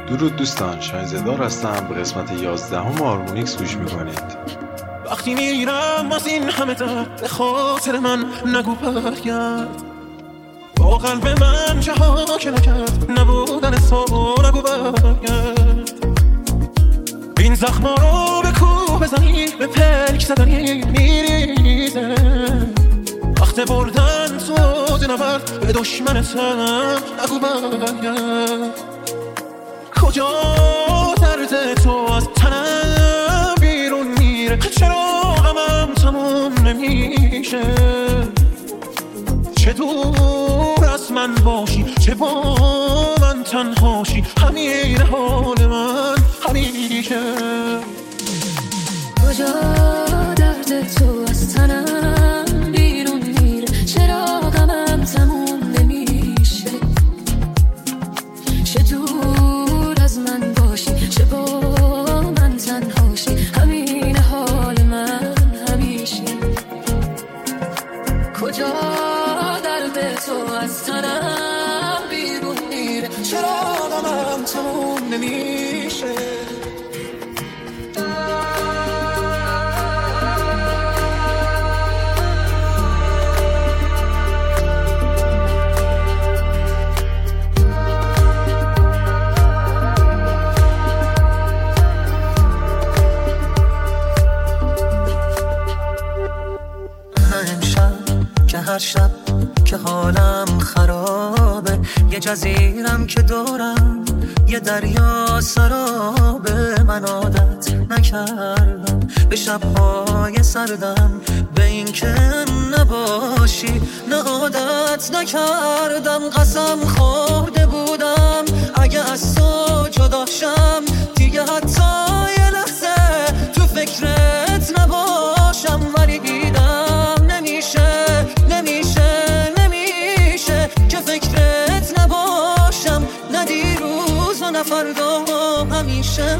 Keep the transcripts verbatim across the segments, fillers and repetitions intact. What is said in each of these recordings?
درود دوستان، شاهین‌زاده هستم. به قسمت یازدهم هارمونیکس گوش میکنید. وقتی میرم از این همه درد به خاطر من نگو برگرد، با قلب من جهان که نکرد نبودن تو نگو برگرد. این زخما رو به کوه بزنی به پلک زدنی میریزه، وقت بردن تو نبرد به دشمنتم نگو برگرد. کجا درد تو از تنم بیرون میره، چرا غمم تموم نمیشه؟ چه دور از من باشی چه با من تنهاشی، همین حال من همیشه. کجا درد تو از تنم بیرون میره، چرا غمم تموم نمیشه؟ چه دور از من باشی چه با من تنهاشی، همین حال من همیشه. کجا درد تو از تنم بیرون میره، چرا غمم تموم نمیشه؟ هر شب که حالم خرابه، یه جزیرم که دورم یه دریا سرابه. من عادت نکردم به شبهای سردم، به این که نباشی نه عادت نکردم. قسم خورده بودم اگه از تو جدا شم دیگه حتی یه لحظه تو فکرت نباشم، ولی دیدم نمیشه نمیشه نمیشه که فکرت نباشم، نه دیروز و نه فردا همیشه.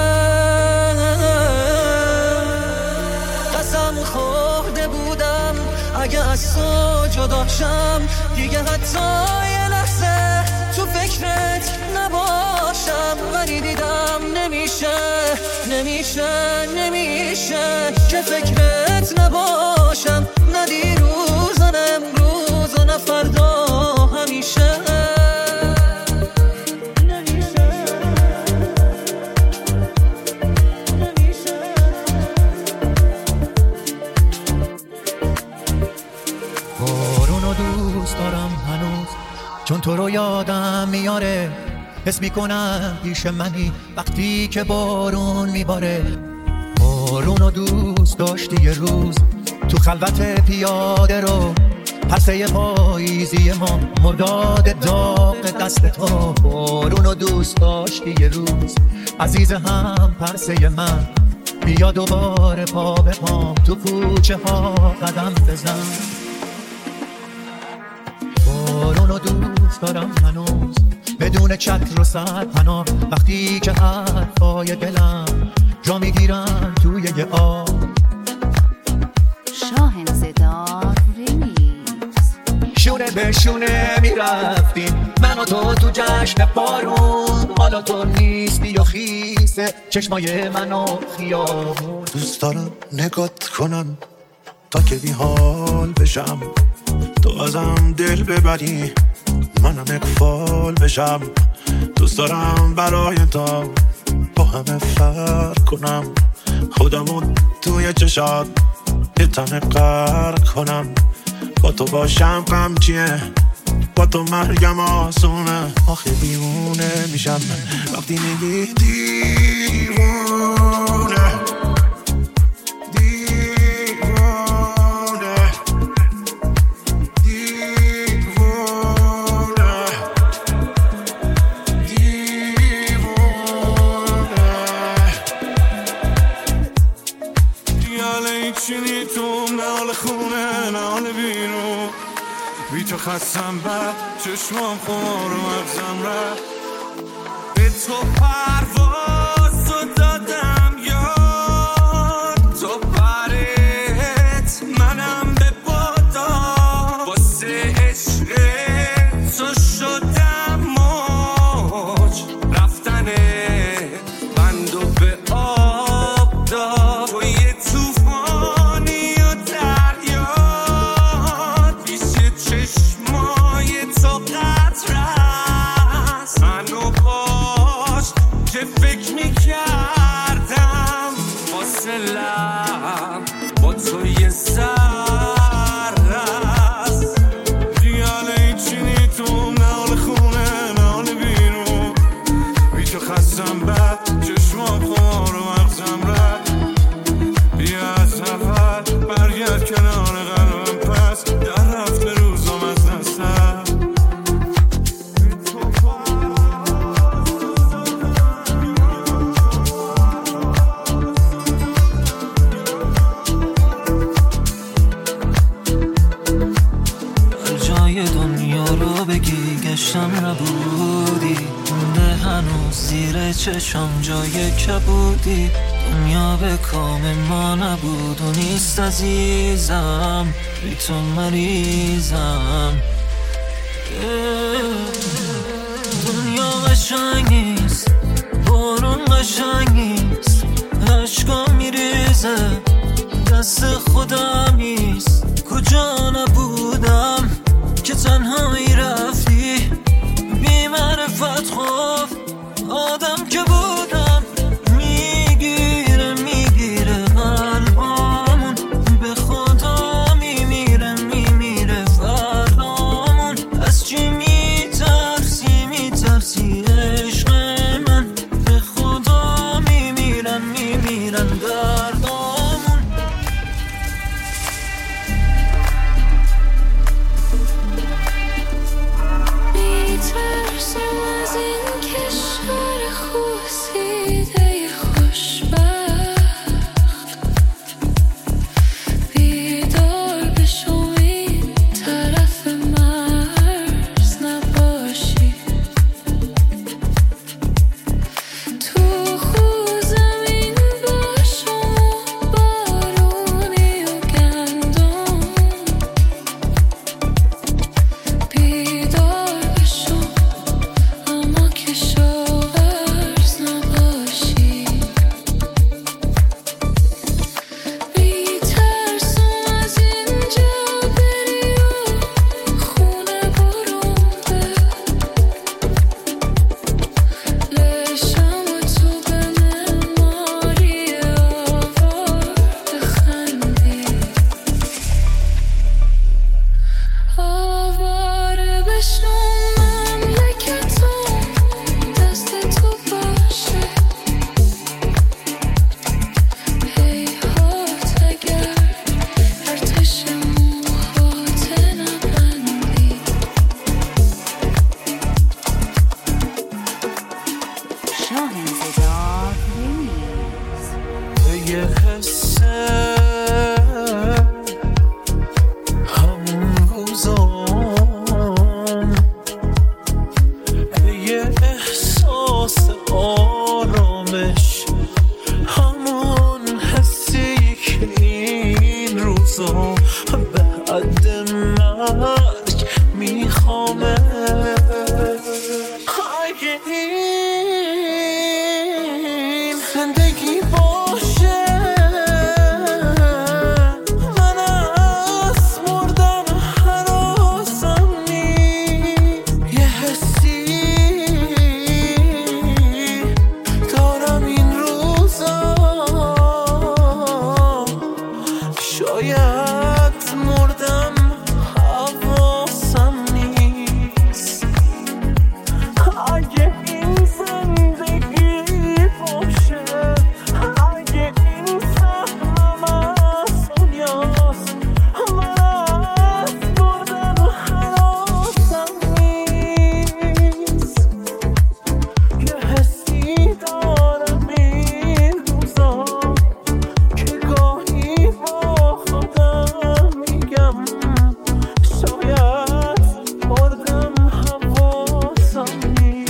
قسم خورده بودم اگه از تو جدا شم دیگه حتی یه لحظه تو فکرت نباشم، ولی دیدم نمیشه نمیشه نمیشه که فکرت نباشم، نه دیروز و نه امروز و نه فردا همیشه. بارونو دوست دارم هنوز، چون تو رو یادم میاره. حس میکنم پیش منی وقتی که بارون میباره. بارونو دوست داشتی یه روز تو خلوت پیاده رو، پسه پاییزی ما مرداد داغ دست تو. بارونو دوست داشتی یه روز عزیز هم پرسه من، بیا دوباره پا به پام تو کوچه ها قدم بزن. بارونو دوست دارم هنوز بدون چتر و سرپناه، وقتی که حرفای دلم جا میگیرن توی یه آب. شاهین‌زاده ریمیکس. شونه به شونه میرفتیم من و تو تو جشن بارون، حالا تو نیستی و خیسه چشمای من و خیابون. دوست دارم نگات کنم تا که بی حال بشم، تو ازم دل ببری منم اقفال بشم. دوست دارم برای تو با همه فرق کنم، خودمون توی چشات یه تنه غرق کنم. با تو باشم غم چیه، با تو مرگم آسونه. آخه دیوونه میشم وقتی میگی دیوونه دیوونه دیوونه دیوونه. دیاله چینی تو نال خونه نال بیرون، بی تو خستم بد چشمام خور و مغزم رفت. به تو پرواز تو دادم یاد، تو پرت منم به بادا، واسه عشق تو شدم موج رفتن هوای سررس خیال ایچی نی تو نال خونه نال بیرون بی تو خستم بد چشمام خمار و مغزم رد بیا از سفر برگرد کنار قلبم پس در رفت روزم از دستم دنیا رو بگی گشتم نبودی مونده هنوز زیر چشم جای کبودی دنیا به کام ما نبود و نیست عزیزم بی تو مریضم دنیا قشنگ نیست بارون قشنگ نیست عشقا میریزه دست خودم نیست کجا نبودم که تنهایی رفتی بی معرفت خوف آدم که بودم میگیره میگیره قلبامون به خدا میمیره میمیره فردامون از چی میترسی میترسی عشق من به خدا میمیرن میمیرن دردامون ترسم از این کشور خوزیده خوشبخت بیدار بشو این طرف مرز نباشی تو خوزمین باشو بارونی و گندم بیدار بشو اما که شاورز نباشی میترسم از اینجا بری و خونه برون به لشم و تو به معماری آوار بخندی آواره بشم مملکتون دست تو باشه هیهات اگر ارتش موهات نبندی شاهنزاده ریمیکس. یه حسه همون روزان یه احساس آرامش همون حسی که این روزا به حد مرگ میخوامه اگه این زندگی باشه من از مردن هراسم نیست یه حسی دارم این روزا شاید مردم حواسم نیست اگه این زندگی باشه اگه این سهمم از دنیاست من از مردن حراسم نیست یه حسی دارم این روزا که گاهی با خودم میگم شاید مردم حواسم نیست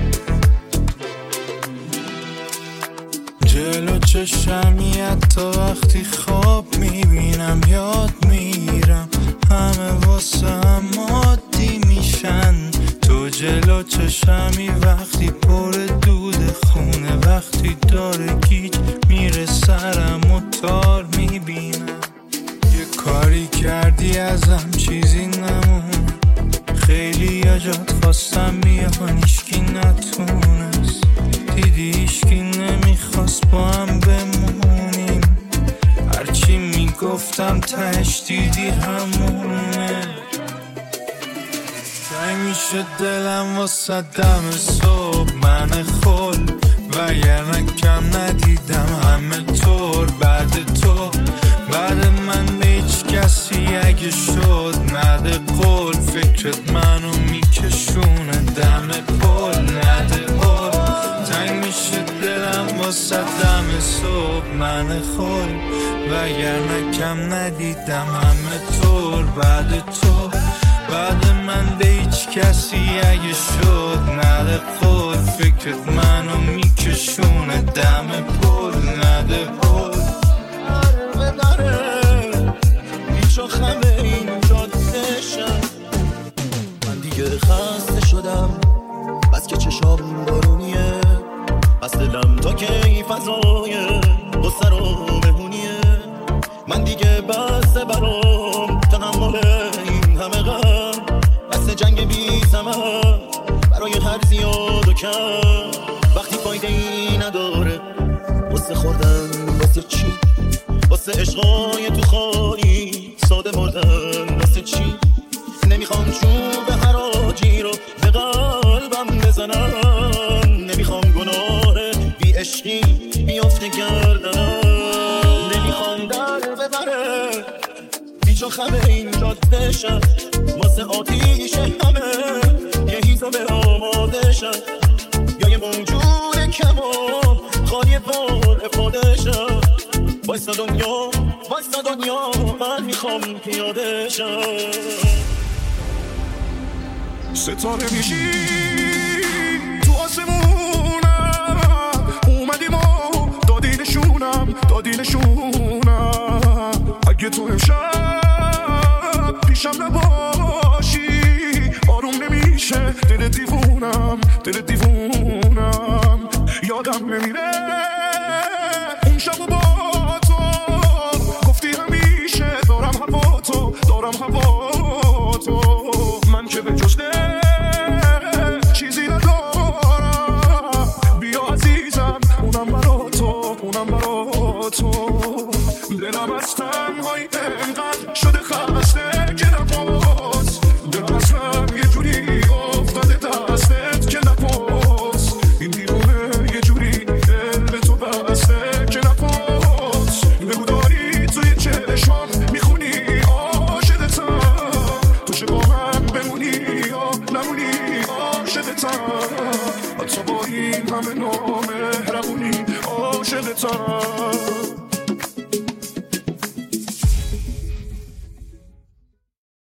جلو چشمیت تا وقتی خواب میبینم یاد میرم همه واسه هم عادی میشن تو جلو چشمی وقتی پر دود خونه وقتی داره گیج میره سرم و تار میبینم یه کاری کردی ازم چیزی نمون خیلی یا جات خواستم بیان ایشکی نتونست دیدی ایشکی نمیخواست با هم بمونیم هرچی میکنم گفتم تش دیدی همونه. تنگ میشه دلم واسه دم صبح من خل و یعنی کم ندیدم همه طور بعد تو. بعد من به هیچ کسی اگه شد نده قول، فکرت منو میکشونه دم پل نده قول. تنگ میشه دلم واسه دم صبح من خل و یعنی کم ندیدم همه طور بعد تو. بعد من به هیچ کسی اگه شد نده قول، فکرت منو میکشونه دم پل نده قول. دره دره بیچ و خمه این جاده شد. من دیگه خسته شدم بس که چشام بارونیه، بس دلم تا که این فضای غصه رو بهونیه. من دیگه بسته برام تحمل این همه غم، بسته جنگ بی ثمر برای هر زیاد و کم. وقتی فایده ای نداره واسه خوردن واسه چی، واسه عشقای تو خالی ساده مردن واسه چی. نمیخوام چوب حراجی رو به قلبم بزنم، نمیخوام گناه بی عشقی بیافته گردنم. نمیخوام در ببره بیچ و خمه این جاده شد، واسه آتیش همه یه حساب آماده شد. یا یه موجود کمام خالی پر افاده شد. وایستا دنیا وایستا دنیا من میخوام پیاده شد. ستاره میشی تو آسمونم، اومدی ما دادی نشونم دادی نشونم. اگه تو امشب پیشم نباشی آروم نمیشه دل دیوونم دل دیوونم. یادم نمیره اون شب و با تو گفتی همیشه دارم هوا تو دارم هوا تو. من که به جز چیزی ندارم، بیا عزیزم اونم برا تو اونم برا تو. دلم از تنهایی انقدر شده خسته که نپاس، دلم از هم یه جوری افتاده دستت که نپاس. این دیوونه یه جوری دل به تو بسته که نپاس. بگو داری توی چشمام میخونی عاشقتم، تو چه با من بمونی یا نمونی عاشقتم. حتی با این همه نامهربونی عاشقتم.